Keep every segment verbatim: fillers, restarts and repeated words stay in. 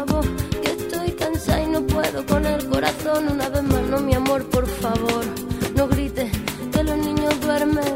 favor, que estoy cansada y no puedo con el corazón. Una vez más, no, mi amor, por favor, no grites, que los niños duermen.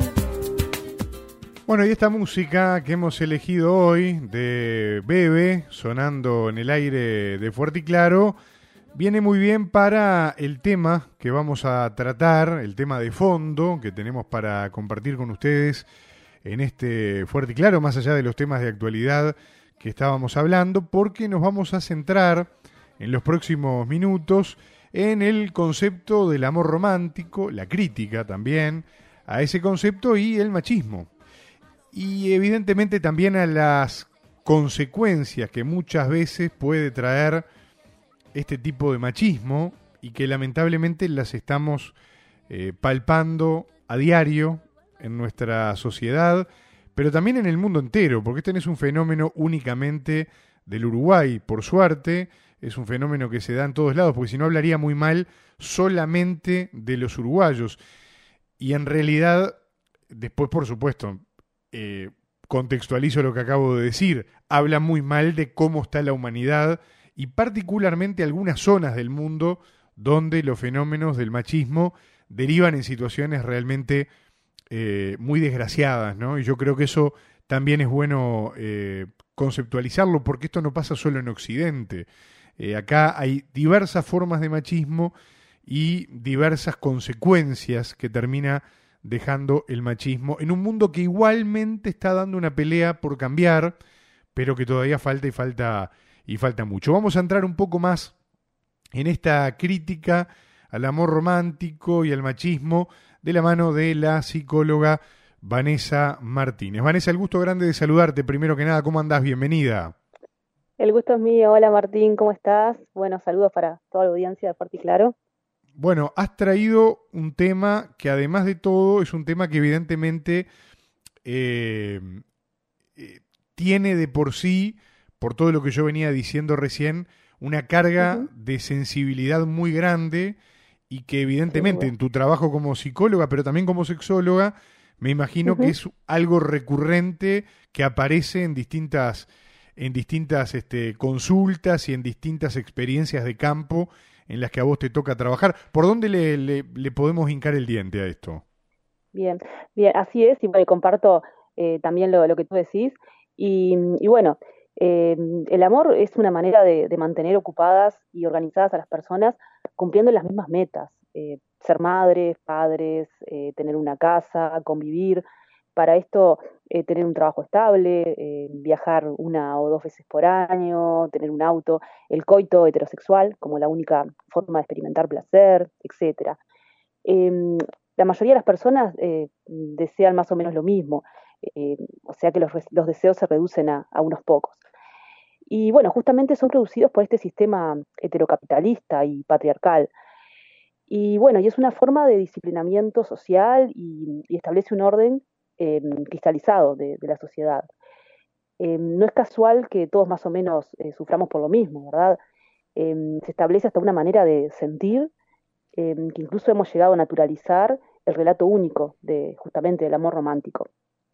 Bueno, y esta música que hemos elegido hoy de Bebe, sonando en el aire de Fuerte y Claro, viene muy bien para el tema que vamos a tratar, el tema de fondo que tenemos para compartir con ustedes en este Fuerte y Claro, más allá de los temas de actualidad que estábamos hablando, porque nos vamos a centrar en los próximos minutos en el concepto del amor romántico, la crítica también a ese concepto y el machismo. Y evidentemente también a las consecuencias que muchas veces puede traer este tipo de machismo y que lamentablemente las estamos eh, palpando a diario en nuestra sociedad, pero también en el mundo entero, porque este no es un fenómeno únicamente del Uruguay, por suerte, es un fenómeno que se da en todos lados, porque si no hablaría muy mal solamente de los uruguayos. Y en realidad, después por supuesto, eh, contextualizo lo que acabo de decir, habla muy mal de cómo está la humanidad y particularmente algunas zonas del mundo donde los fenómenos del machismo derivan en situaciones realmente eh, muy desgraciadas, ¿no? Y yo creo que eso también es bueno eh, conceptualizarlo, porque esto no pasa solo en Occidente. Eh, acá hay diversas formas de machismo y diversas consecuencias que termina dejando el machismo en un mundo que igualmente está dando una pelea por cambiar, pero que todavía falta y falta y falta mucho. Vamos a entrar un poco más en esta crítica al amor romántico y al machismo de la mano de la psicóloga Vanessa Martínez. Vanessa, el gusto grande de saludarte. Primero que nada, ¿cómo andás? Bienvenida. El gusto es mío. Hola Martín, ¿cómo estás? Bueno, saludos para toda la audiencia de Fuerte y Claro. Bueno, has traído un tema que además de todo es un tema que evidentemente eh, eh, tiene de por sí, por todo lo que yo venía diciendo recién, una carga uh-huh. de sensibilidad muy grande y que evidentemente sí, bueno. en tu trabajo como psicóloga, pero también como sexóloga, me imagino uh-huh. que es algo recurrente que aparece en distintas, en distintas este, consultas y en distintas experiencias de campo en las que a vos te toca trabajar. ¿Por dónde le, le, le podemos hincar el diente a esto? Bien, bien, así es, y bueno, comparto eh, también lo, lo que tú decís. Y, y bueno, eh, el amor es una manera de, de mantener ocupadas y organizadas a las personas cumpliendo las mismas metas. Eh, ser madres, padres, eh, tener una casa, convivir. Para esto, eh, tener un trabajo estable, eh, viajar una o dos veces por año, tener un auto, el coito heterosexual como la única forma de experimentar placer, etcétera. Eh, la mayoría de las personas eh, desean más o menos lo mismo, eh, o sea que los, los deseos se reducen a, a unos pocos. Y bueno, justamente son producidos por este sistema heterocapitalista y patriarcal. Y bueno, y es una forma de disciplinamiento social y, y establece un orden Eh, cristalizado de, de la sociedad. Eh, no es casual que todos más o menos eh, suframos por lo mismo, ¿verdad? Eh, se establece hasta una manera de sentir eh, que incluso hemos llegado a naturalizar el relato único de justamente del amor romántico.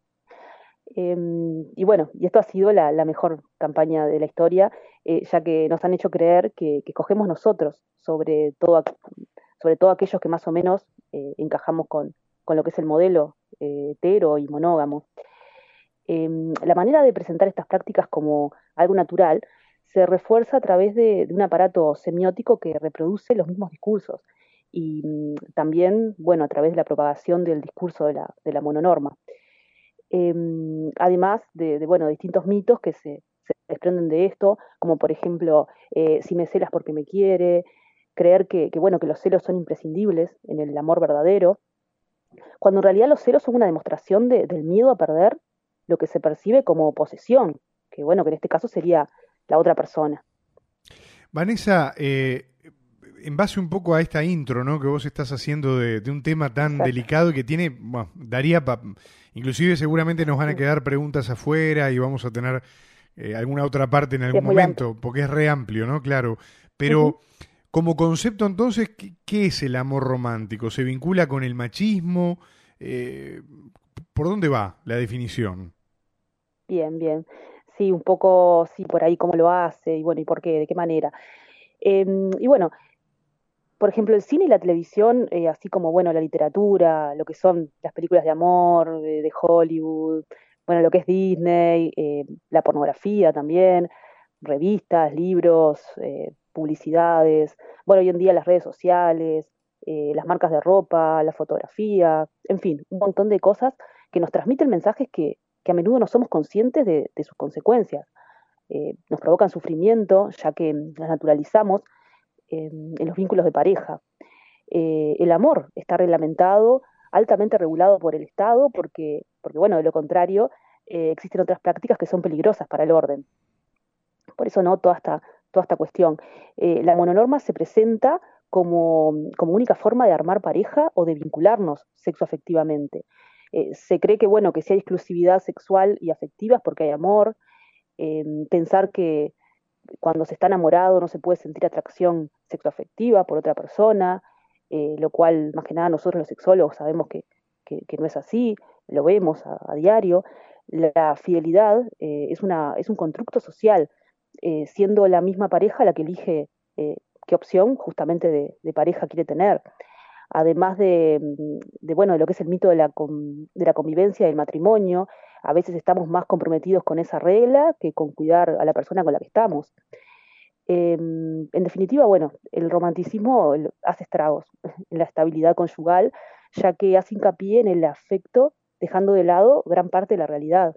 Eh, y bueno, y esto ha sido la, la mejor campaña de la historia, eh, ya que nos han hecho creer que, que cogemos nosotros sobre todo, sobre todo aquellos que más o menos eh, encajamos con, con lo que es el modelo eh, hetero y monógamo. Eh, la manera de presentar estas prácticas como algo natural se refuerza a través de, de un aparato semiótico que reproduce los mismos discursos y mm, también, bueno, a través de la propagación del discurso de la, de la mononorma. Eh, además de, de, bueno, distintos mitos que se, se desprenden de esto, como por ejemplo, eh, si me celas porque me quiere, creer que, que, bueno, que los celos son imprescindibles en el amor verdadero, cuando en realidad los celos son una demostración de, del miedo a perder lo que se percibe como posesión, que bueno, que en este caso sería la otra persona. Vanessa, eh, en base un poco a esta intro, ¿no?, que vos estás haciendo de, de un tema tan Exacto. delicado y que tiene, bueno, daría para, inclusive seguramente nos van a quedar preguntas afuera y vamos a tener eh, alguna otra parte en algún es momento, amplio. Porque es re amplio, ¿no? Claro, pero uh-huh. como concepto entonces, ¿qué, ¿qué es el amor romántico? ¿Se vincula con el machismo? Eh, ¿Por dónde va la definición? Bien, bien. sí, un poco, sí, por ahí cómo lo hace, y bueno, y por qué, de qué manera. Eh, y bueno, por ejemplo, el cine y la televisión, eh, así como, bueno, la literatura, lo que son las películas de amor, de, de Hollywood, bueno, lo que es Disney, eh, la pornografía también, revistas, libros, eh, publicidades, bueno, hoy en día las redes sociales, eh, las marcas de ropa, la fotografía, en fin, un montón de cosas que nos transmiten mensajes que, que a menudo no somos conscientes de, de sus consecuencias. Eh, nos provocan sufrimiento, ya que mm, las naturalizamos eh, en los vínculos de pareja. Eh, el amor está reglamentado, altamente regulado por el Estado, porque, porque bueno, de lo contrario, eh, existen otras prácticas que son peligrosas para el orden. Por eso no toda esta, toda esta cuestión. Eh, la mononorma se presenta como, como única forma de armar pareja o de vincularnos sexoafectivamente. Eh, se cree que, bueno, que si hay exclusividad sexual y afectiva es porque hay amor. Eh, pensar que cuando se está enamorado no se puede sentir atracción sexoafectiva por otra persona, eh, lo cual más que nada nosotros los sexólogos sabemos que, que, que no es así, lo vemos a, a diario. La fidelidad eh, es, una, es un constructo social, eh, siendo la misma pareja la que elige eh, qué opción justamente de, de pareja quiere tener. Además de, de, bueno, de lo que es el mito de la, de la convivencia y el matrimonio, a veces estamos más comprometidos con esa regla que con cuidar a la persona con la que estamos. Eh, en definitiva, bueno, el romanticismo hace estragos en la estabilidad conyugal, ya que hace hincapié en el afecto, dejando de lado gran parte de la realidad.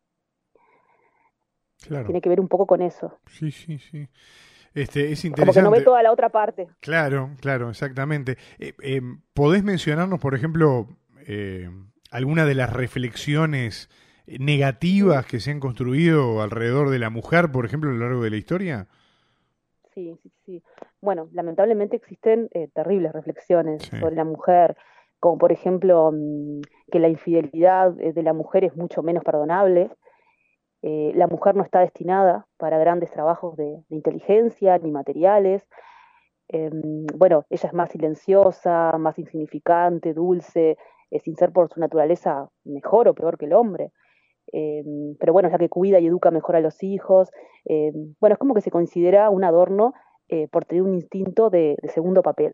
Claro. Tiene que ver un poco con eso. Sí, sí, sí. Este, es interesante. Como que no ve toda la otra parte. Claro, claro, exactamente. Eh, eh, ¿Podés mencionarnos, por ejemplo, eh, alguna de las reflexiones negativas que se han construido alrededor de la mujer, por ejemplo, a lo largo de la historia? Sí, sí, sí. Bueno, lamentablemente existen eh, terribles reflexiones Sí. sobre la mujer, como por ejemplo mmm, que la infidelidad de la mujer es mucho menos perdonable. Eh, la mujer no está destinada para grandes trabajos de, de inteligencia ni materiales. Eh, bueno, ella es más silenciosa, más insignificante, dulce, eh, sin ser por su naturaleza mejor o peor que el hombre. Eh, pero bueno, es la que cuida y educa mejor a los hijos. Eh, bueno, es como que se considera un adorno eh, por tener un instinto de, de segundo papel.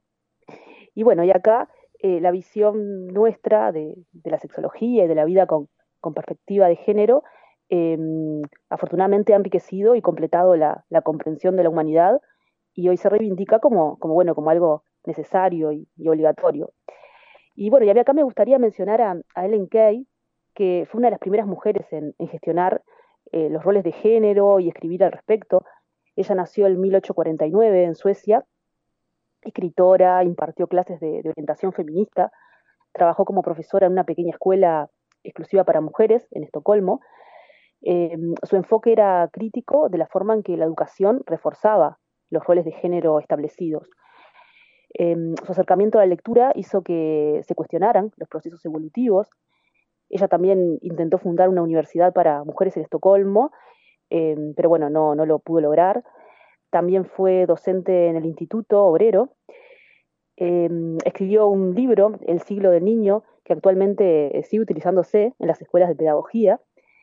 Y bueno, y acá eh, la visión nuestra de, de la sexología y de la vida con, con perspectiva de género Eh, afortunadamente ha enriquecido y completado la, la comprensión de la humanidad y hoy se reivindica como, como, bueno, como algo necesario y, y obligatorio. Y bueno, y a mí acá me gustaría mencionar a, a Ellen Key, que fue una de las primeras mujeres en, en gestionar eh, los roles de género y escribir al respecto. Ella nació en mil ochocientos cuarenta y nueve en Suecia, escritora, impartió clases de, de orientación feminista, trabajó como profesora en una pequeña escuela exclusiva para mujeres en Estocolmo. Eh, su enfoque era crítico de la forma en que la educación reforzaba los roles de género establecidos. Eh, su acercamiento a la lectura hizo que se cuestionaran los procesos evolutivos. Ella también intentó fundar una universidad para mujeres en Estocolmo, eh, pero bueno, no, no lo pudo lograr. También fue docente en el Instituto Obrero. Eh, escribió un libro, El siglo del niño, que actualmente eh, sigue utilizándose en las escuelas de pedagogía.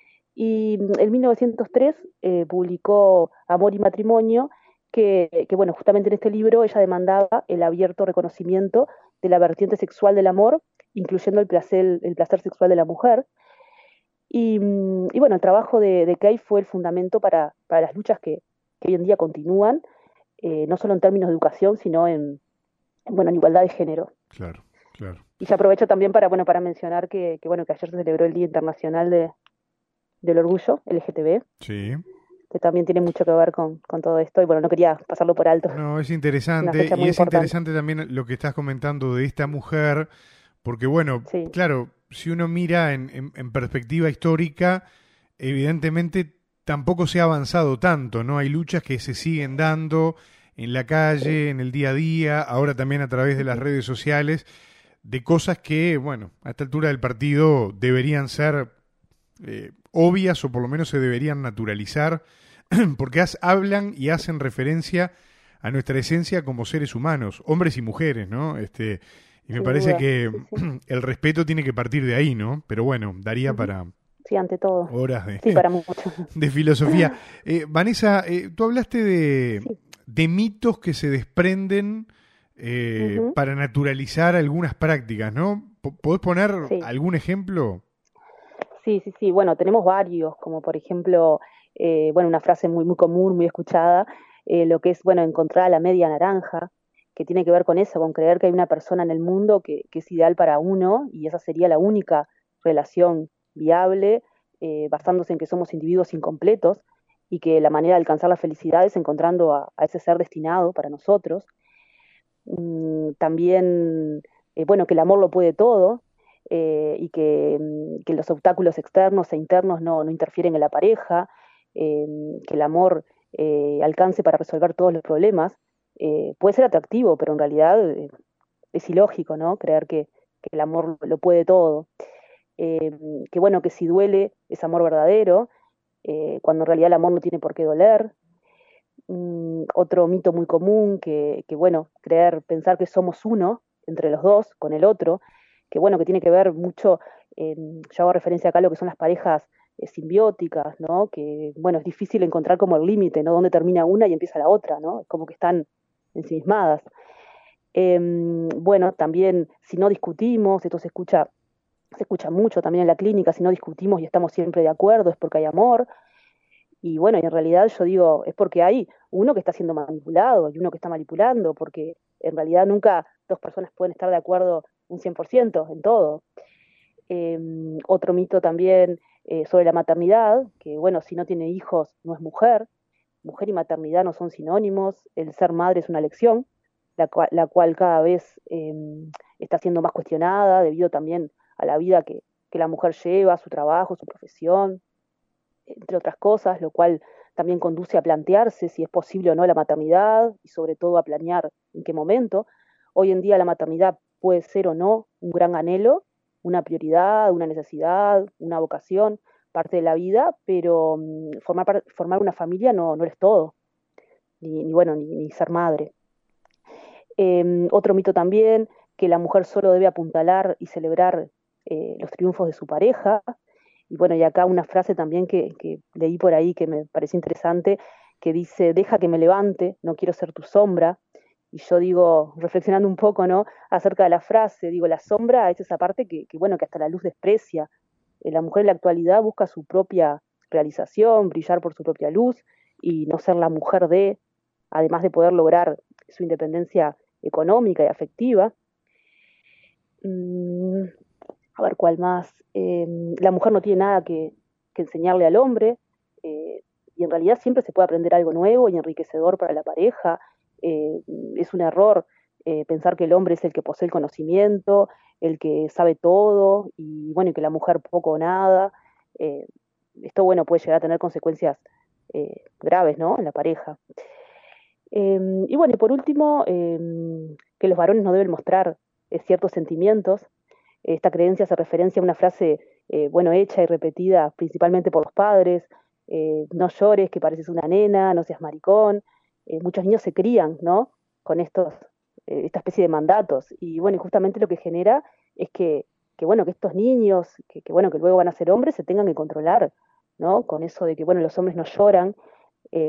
Y en mil novecientos tres eh, publicó Amor y Matrimonio, que, que, bueno, justamente en este libro ella demandaba el abierto reconocimiento de la vertiente sexual del amor, incluyendo el placer, el placer sexual de la mujer. Y, y bueno, el trabajo de, de Key fue el fundamento para, para las luchas que, que hoy en día continúan, eh, no solo en términos de educación, sino en, bueno, en igualdad de género. Claro, claro. Y se aprovecha también para, bueno, para mencionar que, que, bueno, que ayer se celebró el Día Internacional de del Orgullo L G T B, sí, que también tiene mucho que ver con, con todo esto, y bueno, no quería pasarlo por alto. No, es interesante, y es importante. Interesante también lo que estás comentando de esta mujer, porque bueno, sí. Claro, si uno mira en, en, en perspectiva histórica, evidentemente tampoco se ha avanzado tanto, ¿no? Hay luchas que se siguen dando en la calle, en el día a día, ahora también a través de las redes sociales, de cosas que, bueno, a esta altura del partido deberían ser eh, obvias o por lo menos se deberían naturalizar, porque has, hablan y hacen referencia a nuestra esencia como seres humanos, hombres y mujeres, ¿no? Este, y me Sin parece duda. que sí, sí. el respeto tiene que partir de ahí, ¿no? Pero bueno, daría uh-huh. para, sí, ante todo. Horas de, sí, para mucho. de filosofía. Eh, Vanessa, eh, tú hablaste de, Sí. de mitos que se desprenden eh, Uh-huh. para naturalizar algunas prácticas, ¿no? ¿Podés poner Sí. algún ejemplo? Sí, sí, sí. Bueno, tenemos varios, como por ejemplo, eh, bueno, una frase muy, muy común, muy escuchada, eh, lo que es, bueno, encontrar a la media naranja, que tiene que ver con eso, con creer que hay una persona en el mundo que, que es ideal para uno y esa sería la única relación viable, eh, basándose en que somos individuos incompletos y que la manera de alcanzar la felicidad es encontrando a, a ese ser destinado para nosotros. Mm, también, eh, bueno, que el amor lo puede todo, eh, y que, mm, que los obstáculos externos e internos no, no interfieren en la pareja, eh, que el amor eh, alcance para resolver todos los problemas. Eh, puede ser atractivo, pero en realidad eh, es ilógico, ¿no? Creer que, que el amor lo puede todo. Eh, que bueno, que si duele es amor verdadero, eh, cuando en realidad el amor no tiene por qué doler. Mm, otro mito muy común, que, que bueno, creer, pensar que somos uno entre los dos, con el otro, que bueno, que tiene que ver mucho, eh, yo hago referencia acá a lo que son las parejas eh, simbióticas, ¿no? Que bueno, es difícil encontrar como el límite, ¿no? Dónde termina una y empieza la otra, ¿no? Es como que están ensimismadas. Eh, bueno, también si no discutimos, esto se escucha, se escucha mucho también en la clínica, si no discutimos y estamos siempre de acuerdo es porque hay amor. Y bueno, y en realidad yo digo, es porque hay uno que está siendo manipulado y uno que está manipulando, porque en realidad nunca dos personas pueden estar de acuerdo un cien por ciento en todo. Eh, otro mito también eh, sobre la maternidad, que bueno, si no tiene hijos no es mujer, mujer y maternidad no son sinónimos, el ser madre es una elección, la cual, la cual cada vez eh, está siendo más cuestionada debido también a la vida que, que la mujer lleva, su trabajo, su profesión, entre otras cosas, lo cual también conduce a plantearse si es posible o no la maternidad y sobre todo a planear en qué momento. Hoy en día la maternidad puede ser o no un gran anhelo, una prioridad, una necesidad, una vocación, parte de la vida, pero um, formar, formar una familia no, no es todo, ni, ni bueno, ni, ni ser madre. Eh, otro mito también, que la mujer solo debe apuntalar y celebrar eh, los triunfos de su pareja. Y bueno, y acá una frase también que, que leí por ahí que me pareció interesante, que dice, deja que me levante, no quiero ser tu sombra. Y yo digo, reflexionando un poco, ¿no? Acerca de la frase, digo, la sombra es esa parte que, que bueno, que hasta la luz desprecia. Eh, la mujer en la actualidad busca su propia realización, brillar por su propia luz y no ser la mujer de, además de poder lograr su independencia económica y afectiva. Mm, a ver, ¿cuál más? Eh, la mujer no tiene nada que, que enseñarle al hombre, eh, y en realidad siempre se puede aprender algo nuevo y enriquecedor para la pareja. Eh, es un error eh, pensar que el hombre es el que posee el conocimiento, el que sabe todo, y bueno, y que la mujer poco o nada. Eh, esto, bueno, puede llegar a tener consecuencias eh, graves, ¿no?, en la pareja. Eh, y bueno, y por último, eh, que los varones no deben mostrar eh, ciertos sentimientos. Esta creencia hace referencia a una frase, eh, bueno, hecha y repetida principalmente por los padres, eh, no llores, que pareces una nena, no seas maricón. Eh, muchos niños se crían, ¿no?, con estos, eh, esta especie de mandatos. Y bueno, y justamente lo que genera es que, que bueno, que estos niños, que, que bueno, que luego van a ser hombres, se tengan que controlar, ¿no?, con eso de que, bueno, los hombres no lloran. Eh,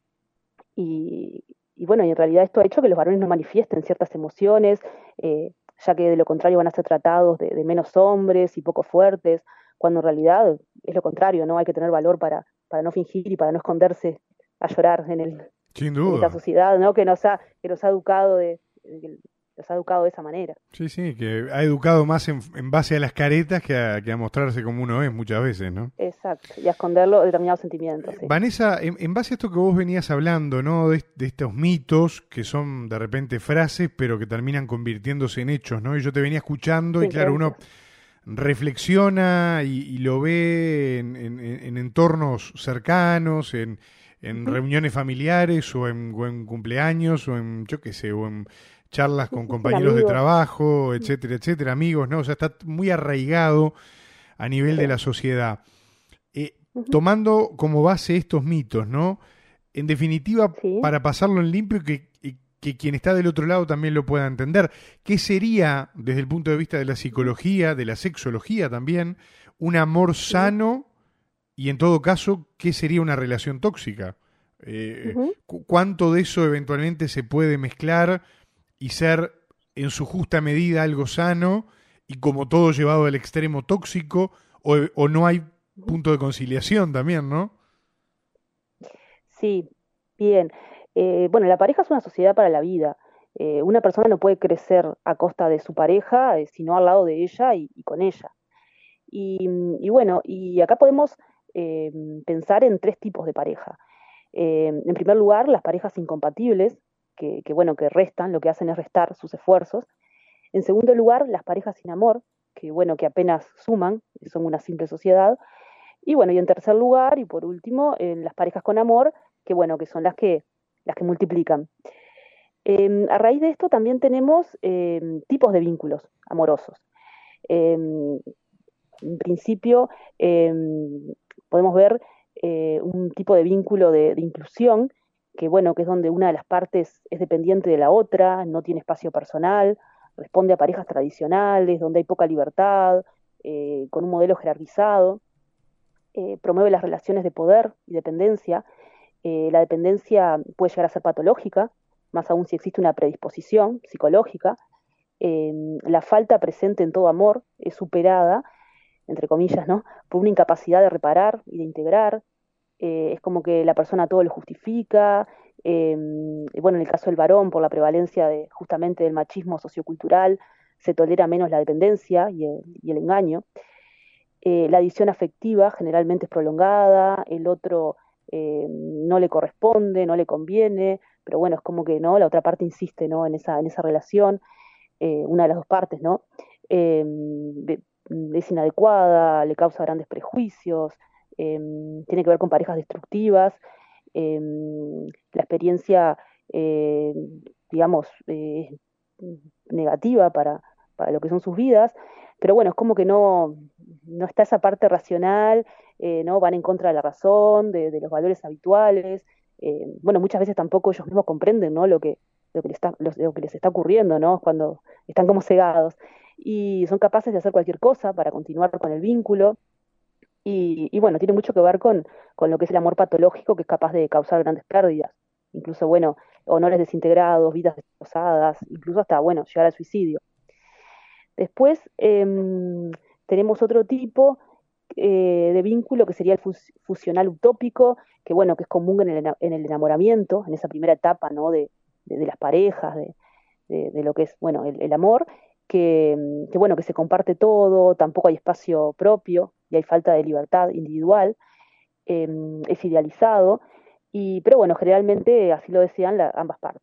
y, y bueno, y en realidad esto ha hecho que los varones no manifiesten ciertas emociones, eh, ya que de lo contrario van a ser tratados de, de menos hombres y poco fuertes, cuando en realidad es lo contrario, ¿no? Hay que tener valor para, para no fingir y para no esconderse a llorar en, el, Sin en duda. esta sociedad, ¿no?, que nos ha, que nos ha educado de, de, nos ha educado de esa manera. Sí, sí, que ha educado más en, en base a las caretas que a, que a mostrarse como uno es muchas veces, ¿no? Exacto, y a esconderlo determinados sentimientos. Sí. Vanessa, en, en base a esto que vos venías hablando, ¿no?, de, de estos mitos que son de repente frases, pero que terminan convirtiéndose en hechos, ¿no? Y yo te venía escuchando sí, y claro, uno reflexiona y, y lo ve en, en, en entornos cercanos, en, en uh-huh. reuniones familiares o en, o en cumpleaños o en, yo qué sé, o en charlas con compañeros de trabajo, etcétera, etcétera, amigos, ¿no? O sea, está muy arraigado a nivel de la sociedad. Eh, uh-huh. Tomando como base estos mitos, ¿no? En definitiva, sí. para pasarlo en limpio y que, y que quien está del otro lado también lo pueda entender, ¿qué sería, desde el punto de vista de la psicología, de la sexología también, un amor sano y en todo caso, ¿qué sería una relación tóxica? Eh, Ujú. cu- ¿Cuánto de eso eventualmente se puede mezclar y ser en su justa medida algo sano y como todo llevado al extremo tóxico o, o no hay Ujú. punto de conciliación también, ¿no? Sí, bien. Eh, bueno, la pareja es una sociedad para la vida. Eh, una persona no puede crecer a costa de su pareja, eh, sino al lado de ella y, y con ella. Y, mm, y bueno, y acá podemos eh, pensar en tres tipos de pareja. Eh, en primer lugar, las parejas incompatibles, que, que, bueno, que restan, lo que hacen es restar sus esfuerzos. En segundo lugar, las parejas sin amor, que bueno, que apenas suman, son una simple sociedad. Y bueno, y en tercer lugar, y por último, eh, las parejas con amor, que bueno, que son las que, las que multiplican. Eh, a raíz de esto también tenemos eh, tipos de vínculos amorosos. Eh, en principio, eh, podemos ver eh, un tipo de vínculo de, de inclusión, que bueno, que es donde una de las partes es dependiente de la otra, no tiene espacio personal, responde a parejas tradicionales, donde hay poca libertad, eh, con un modelo jerarquizado, eh, promueve las relaciones de poder y dependencia. Eh, la dependencia puede llegar a ser patológica, más aún si existe una predisposición psicológica. Eh, la falta presente en todo amor es superada, entre comillas, ¿no? Por una incapacidad de reparar y de integrar. Eh, es como que la persona todo lo justifica. Eh, bueno, en el caso del varón, por la prevalencia de justamente del machismo sociocultural, se tolera menos la dependencia y el, y el engaño. Eh, la adición afectiva generalmente es prolongada, el otro eh, no le corresponde, no le conviene, pero bueno, es como que no, la otra parte insiste, ¿no? en esa, en esa relación, eh, una de las dos partes, ¿no? Eh, de, es inadecuada, le causa grandes prejuicios, eh, tiene que ver con parejas destructivas, eh, la experiencia, eh, digamos, eh, negativa para, para lo que son sus vidas, pero bueno, es como que no, no está esa parte racional, eh, ¿no? Van en contra de la razón, de, de los valores habituales, eh, bueno, muchas veces tampoco ellos mismos comprenden, ¿no? Lo que, lo que, les está, lo, lo que les está ocurriendo, ¿no? Cuando están como cegados. Y son capaces de hacer cualquier cosa para continuar con el vínculo. Y, y bueno, tiene mucho que ver con, con lo que es el amor patológico, que es capaz de causar grandes pérdidas. Incluso, bueno, honores desintegrados, vidas destrozadas, incluso hasta, bueno, llegar al suicidio. Después em, tenemos otro tipo eh, de vínculo que sería el fus- fusional utópico, que bueno, que es común en el, ena- en el enamoramiento, en esa primera etapa, ¿no? de, de- de las parejas, de, de- de lo que es, bueno, el, el amor, que, mm, que, bueno, que se comparte todo, tampoco hay espacio propio y hay falta de libertad individual, em, es idealizado, y, pero bueno, generalmente así lo desean la- ambas partes.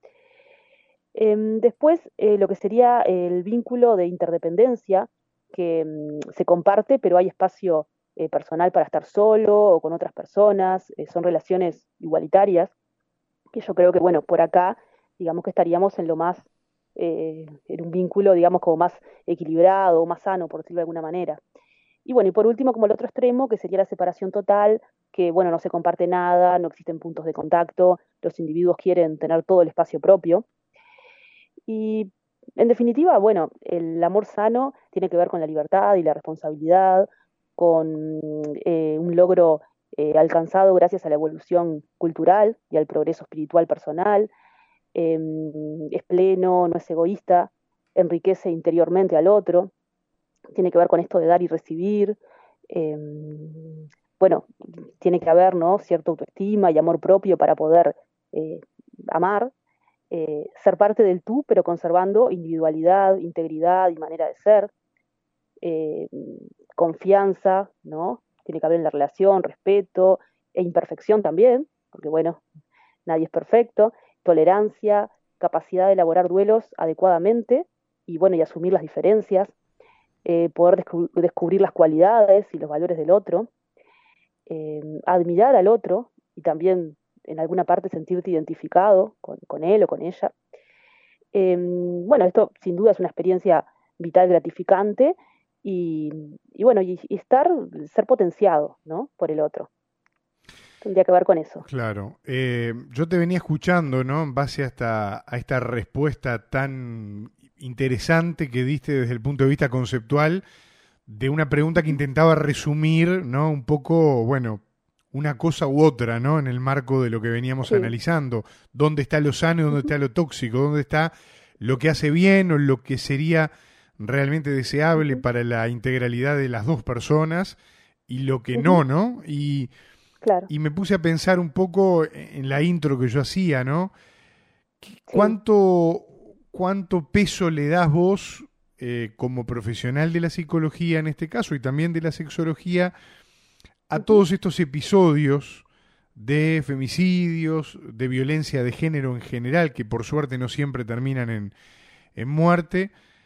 Em, después, eh, lo que sería el vínculo de interdependencia, que mm, se comparte, pero hay espacio eh, personal para estar solo o con otras personas, eh, son relaciones igualitarias, que yo creo que, bueno, por acá, digamos que estaríamos en lo más, eh, en un vínculo, digamos, como más equilibrado, más sano, por decirlo de alguna manera. Y bueno, y por último, como el otro extremo, que sería la separación total, que, bueno, no se comparte nada, no existen puntos de contacto, los individuos quieren tener todo el espacio propio. Y en definitiva, bueno, el amor sano tiene que ver con la libertad y la responsabilidad, con eh, un logro eh, alcanzado gracias a la evolución cultural y al progreso espiritual personal. Eh, es pleno, no es egoísta, enriquece interiormente al otro, tiene que ver con esto de dar y recibir. eh, bueno, tiene que haber, ¿no? Cierta autoestima y amor propio para poder eh, amar, eh, ser parte del tú, pero conservando individualidad, integridad y manera de ser, eh, confianza, ¿no? Tiene que haber en la relación, respeto e imperfección también, porque bueno, nadie es perfecto, tolerancia, capacidad de elaborar duelos adecuadamente y bueno, y asumir las diferencias, eh, poder descu- descubrir las cualidades y los valores del otro, eh, admirar al otro y también en alguna parte sentirte identificado con, con él o con ella. Eh, bueno, esto sin duda es una experiencia vital gratificante y, y bueno, y, y estar, ser potenciado, ¿no? Por el otro. Tendría que ver con eso. Claro. Eh, yo te venía escuchando, ¿no? En base a esta, a esta respuesta tan interesante que diste desde el punto de vista conceptual de una pregunta que intentaba resumir, ¿no? Un poco, bueno, una cosa u otra, ¿no? En el marco de lo que veníamos sí. analizando. ¿Dónde está lo sano y dónde está lo tóxico? ¿Dónde está lo que hace bien o lo que sería realmente deseable para la integralidad de las dos personas y lo que uh-huh. no, ¿no? Y, claro. y me puse a pensar un poco en la intro que yo hacía, ¿no? ¿Cuánto, cuánto peso le das vos eh, como profesional de la psicología en este caso y también de la sexología a uh-huh. todos estos episodios de femicidios, de violencia de género en general, que por suerte no siempre terminan en, en muerte,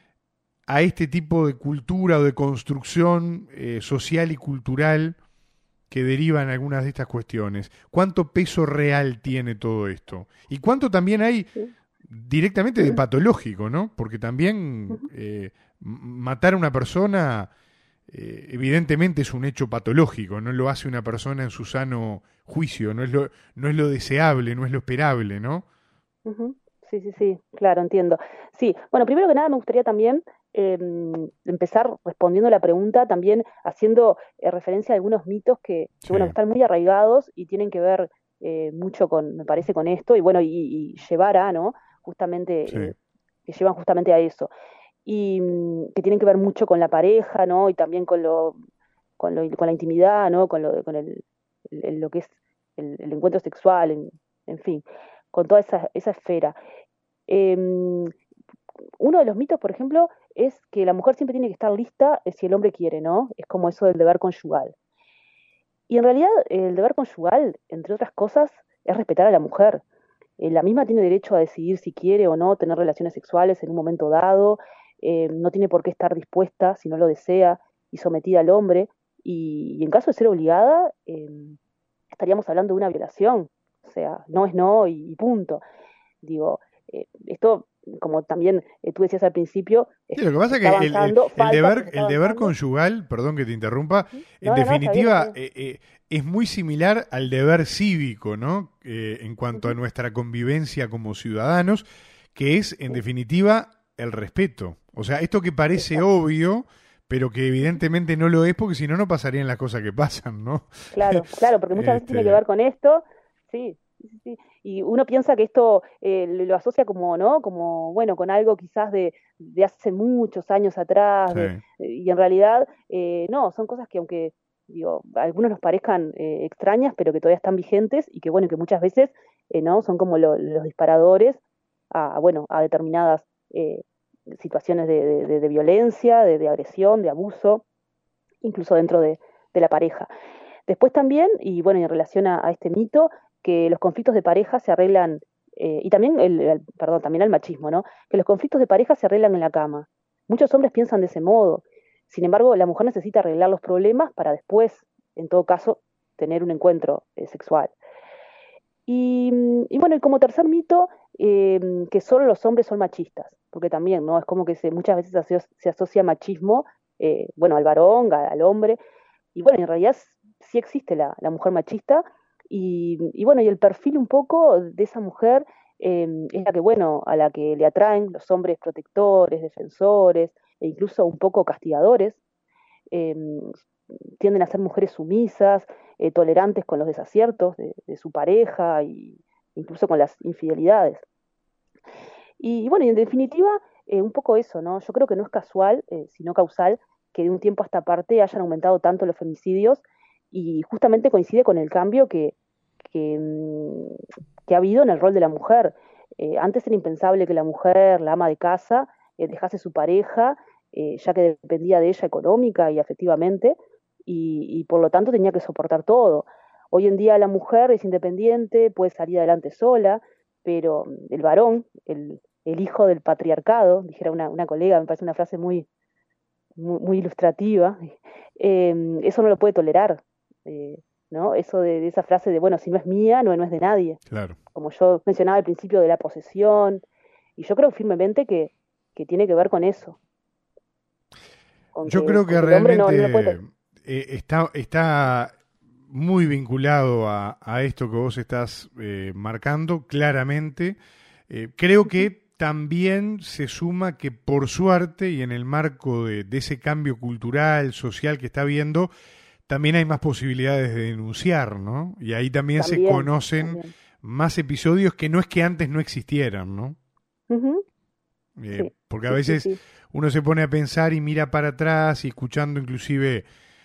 a este tipo de cultura o de construcción eh, social y cultural que derivan algunas de estas cuestiones? ¿Cuánto peso real tiene todo esto? ¿Y cuánto también hay directamente de patológico, ¿no? Porque también eh, matar a una persona eh, evidentemente es un hecho patológico, no lo hace una persona en su sano juicio, no es lo, no es lo deseable, no es lo esperable, ¿no? Uh-huh. Sí, sí, sí, claro, entiendo. Sí, bueno, primero que nada me gustaría también eh, empezar respondiendo a la pregunta, también haciendo eh, referencia a algunos mitos que, sí. que, bueno, están muy arraigados y tienen que ver eh, mucho con, me parece, con esto, y bueno, y, y llevar a, ¿no? Justamente, sí. eh, que llevan justamente a eso. Y que tienen que ver mucho con la pareja, ¿no? Y también con lo, con, lo, con la intimidad, ¿no? Con lo, con el, el, lo que es el, el encuentro sexual, en, en fin, con toda esa, esa esfera. Eh, uno de los mitos, por ejemplo, es que la mujer siempre tiene que estar lista si el hombre quiere, ¿no? Es como eso del deber conyugal. Y en realidad el deber conyugal, entre otras cosas, es respetar a la mujer. Eh, la misma tiene derecho a decidir si quiere o no tener relaciones sexuales en un momento dado. Eh, no tiene por qué estar dispuesta, si no lo desea, y sometida al hombre. Y, y en caso de ser obligada, eh, estaríamos hablando de una violación. O sea, no es no y, y punto. Digo, eh, esto, como también eh, tú decías al principio, sí, lo que pasa es que el, el, el deber, el deber conyugal, perdón que te interrumpa, ¿sí? en no, definitiva no, no, eh, eh, es muy similar al deber cívico, ¿no? Eh, en cuanto uh-huh. a nuestra convivencia como ciudadanos, que es, en definitiva, el respeto. O sea, esto que parece Exacto. obvio, pero que evidentemente no lo es, porque si no, no pasarían las cosas que pasan, ¿no? Claro, claro, porque muchas este... veces tiene que ver con esto, sí. Sí, sí. Y uno piensa que esto eh, lo asocia como, ¿no? Como, bueno, con algo quizás de, de hace muchos años atrás, sí. de, y en realidad, eh, no, son cosas que aunque, digo, a algunos nos parezcan eh, extrañas, pero que todavía están vigentes y que, bueno, que muchas veces, eh, ¿no? Son como lo, los disparadores a, bueno, a determinadas eh, situaciones de, de, de violencia, de, de agresión, de abuso, incluso dentro de, de la pareja. Después también, y bueno, en relación a, a este mito, que los conflictos de pareja se arreglan, eh, y también el, el, perdón, también el machismo, ¿no? Que los conflictos de pareja se arreglan en la cama. Muchos hombres piensan de ese modo. Sin embargo, la mujer necesita arreglar los problemas para después, en todo caso, tener un encuentro eh, sexual. Y, y bueno, y como tercer mito, eh, que solo los hombres son machistas, porque también, ¿no? Es como que se, muchas veces se, se asocia machismo, eh, bueno, al varón, al, al hombre, y bueno, en realidad sí existe la, la mujer machista. Y, y bueno, y el perfil un poco de esa mujer eh, es la que, bueno, a la que le atraen los hombres protectores, defensores e incluso un poco castigadores. Eh, tienden a ser mujeres sumisas, eh, tolerantes con los desaciertos de, de su pareja e incluso con las infidelidades. Y, y bueno, y en definitiva, eh, un poco eso, ¿no? Yo creo que no es casual, eh, sino causal, que de un tiempo a esta parte hayan aumentado tanto los femicidios. Y justamente coincide con el cambio que, que, que ha habido en el rol de la mujer. Eh, antes era impensable que la mujer, la ama de casa, eh, dejase su pareja, eh, ya que dependía de ella económica y afectivamente, y, y por lo tanto tenía que soportar todo. Hoy en día la mujer es independiente, puede salir adelante sola, pero el varón, el, el hijo del patriarcado, dijera una, una colega, me parece una frase muy, muy, muy ilustrativa, eh, eso no lo puede tolerar. Eh, ¿no? Eso de, de esa frase de, bueno, si no es mía, no, no es de nadie. Claro. Como yo mencionaba al principio de la posesión, y yo creo firmemente que, que tiene que ver con eso. Con yo que, creo que realmente no, no puede... eh, está, está muy vinculado a, a esto que vos estás eh, marcando claramente. Eh, creo que también se suma que por suerte y en el marco de, de ese cambio cultural, social que está habiendo, también hay más posibilidades de denunciar, ¿no? Y ahí también, también se conocen también. más episodios que no es que antes no existieran, ¿no? Uh-huh. Eh, sí. Porque a sí, veces sí, sí. uno se pone a pensar y mira para atrás y escuchando inclusive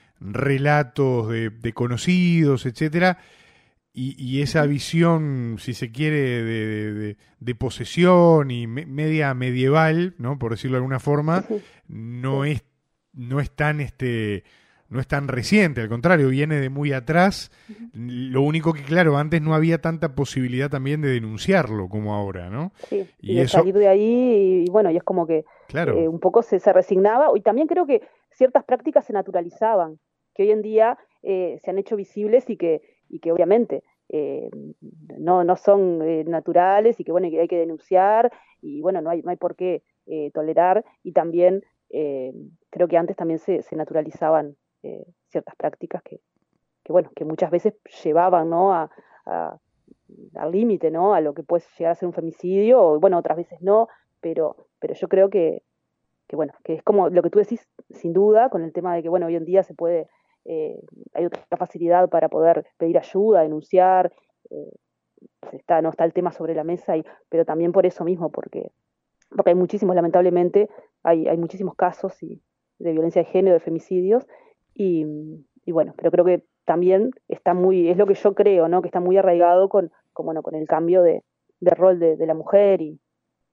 relatos de, de conocidos, etcétera, y, y esa visión, si se quiere, de, de, de posesión y me, media medieval, ¿no? Por decirlo de alguna forma, Uh-huh. no sí. es no es tan este no es tan reciente, al contrario, viene de muy atrás. Uh-huh. Lo único que, claro, antes no había tanta posibilidad también de denunciarlo como ahora, ¿no? Sí, y, y de eso salir de ahí, y, y bueno, y es como que claro. eh, un poco se, se resignaba, y también creo que ciertas prácticas se naturalizaban, que hoy en día eh, se han hecho visibles y que, y que obviamente eh, no, no son eh, naturales, y que bueno, que hay que denunciar, y bueno, no hay, no hay por qué eh, tolerar, y también eh, creo que antes también se, se naturalizaban eh, ciertas prácticas que, que bueno, que muchas veces llevaban, ¿no? a, a al límite, ¿no? A lo que puede llegar a ser un femicidio, o bueno, otras veces no, pero, pero yo creo que, que, bueno, que es como lo que tú decís, sin duda, con el tema de que, bueno, hoy en día se puede, eh, hay otra facilidad para poder pedir ayuda, denunciar, eh, está, no está el tema sobre la mesa, y, pero también por eso mismo, porque, porque hay muchísimos, lamentablemente, hay, hay muchísimos casos y, de violencia de género, de femicidios, y, y bueno, pero creo que también está muy, es lo que yo creo, ¿no? Que está muy arraigado con, con bueno, con el cambio de, de rol de, de la mujer, y,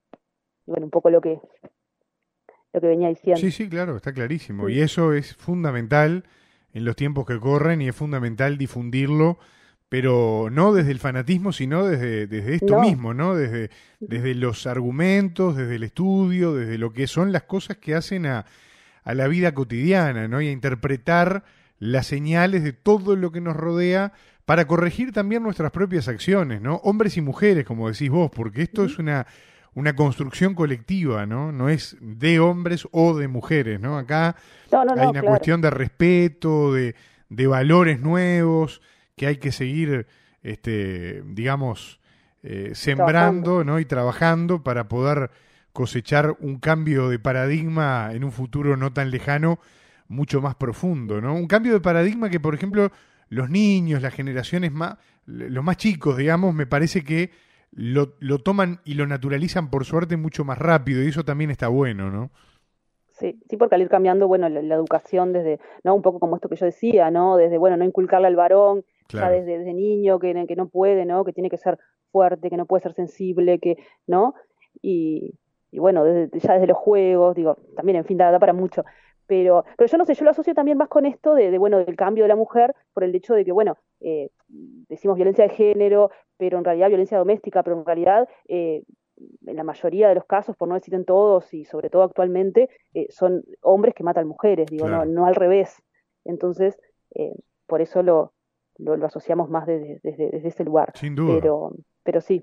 y bueno, un poco lo que lo que venía diciendo. Sí, sí, claro, está clarísimo. Sí. Y eso es fundamental en los tiempos que corren, y es fundamental difundirlo, pero no desde el fanatismo, sino desde, desde esto No. mismo, ¿no? Desde, desde los argumentos, desde el estudio, desde lo que son las cosas que hacen a, a la vida cotidiana, ¿no? Y a interpretar las señales de todo lo que nos rodea para corregir también nuestras propias acciones, ¿no? Hombres y mujeres, como decís vos, porque esto uh-huh. es una, una construcción colectiva, ¿no? No es de hombres o de mujeres, ¿no? Acá no, no, hay no, una claro. cuestión de respeto, de, de valores nuevos que hay que seguir, este, digamos, eh, sembrando, trabajando. ¿no? Y trabajando para poder cosechar un cambio de paradigma en un futuro no tan lejano, mucho más profundo, ¿no? Un cambio de paradigma que, por ejemplo, los niños, las generaciones más, los más chicos, digamos, me parece que lo, lo toman y lo naturalizan por suerte mucho más rápido, y eso también está bueno, ¿no? Sí, sí, porque al ir cambiando, bueno, la, la educación desde, ¿no? Un poco como esto que yo decía, ¿no? Desde, bueno, no inculcarle al varón, claro. ya desde, desde niño, que, que no puede, ¿no? Que tiene que ser fuerte, que no puede ser sensible, que, ¿no? Y, y bueno, desde, ya desde los juegos, digo, también, en fin, da, da para mucho. Pero, pero yo no sé, yo lo asocio también más con esto de, de bueno, del cambio de la mujer, por el hecho de que, bueno, eh, decimos violencia de género, pero en realidad violencia doméstica, pero en realidad, eh, en la mayoría de los casos, por no decir en todos, y sobre todo actualmente, eh, son hombres que matan mujeres, digo, claro. no, no al revés. Entonces, eh, por eso lo, lo, lo asociamos más desde, desde, desde ese lugar. Sin duda. Pero, pero sí,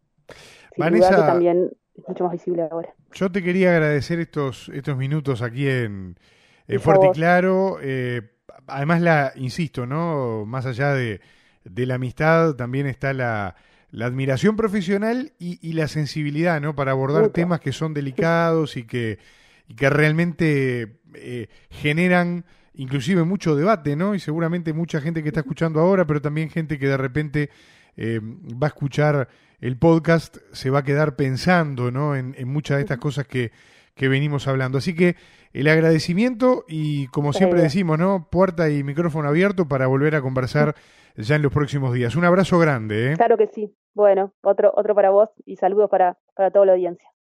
sin Vanessa, duda que también es mucho más visible ahora. Yo te quería agradecer estos, estos minutos aquí en, en Fuerte y Claro. Eh, además, la insisto, ¿no? Más allá de, de la amistad, también está la, la admiración profesional y, y la sensibilidad, ¿no? Para abordar Mucho. temas que son delicados y que, y que realmente eh, generan inclusive mucho debate, ¿no? Y seguramente mucha gente que está escuchando ahora, pero también gente que de repente eh, va a escuchar el podcast, se va a quedar pensando, ¿no? En, en muchas de estas cosas que, que venimos hablando. Así que el agradecimiento y, como siempre decimos, ¿no? Puerta y micrófono abierto para volver a conversar ya en los próximos días. Un abrazo grande, ¿eh? Claro que sí. Bueno, otro, otro para vos, y saludos para, para toda la audiencia.